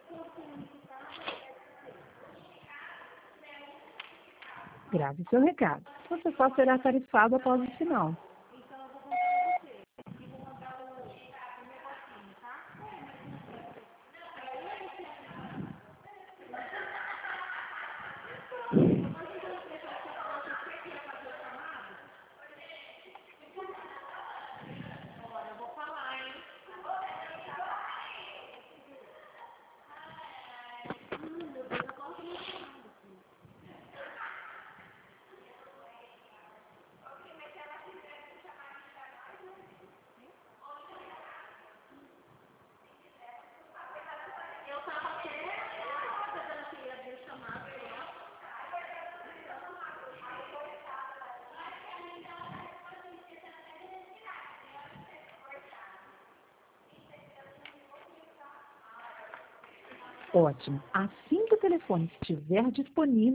Grave seu recado. Você só será tarifado após o sinal. Ótimo. Assim que o telefone estiver disponível,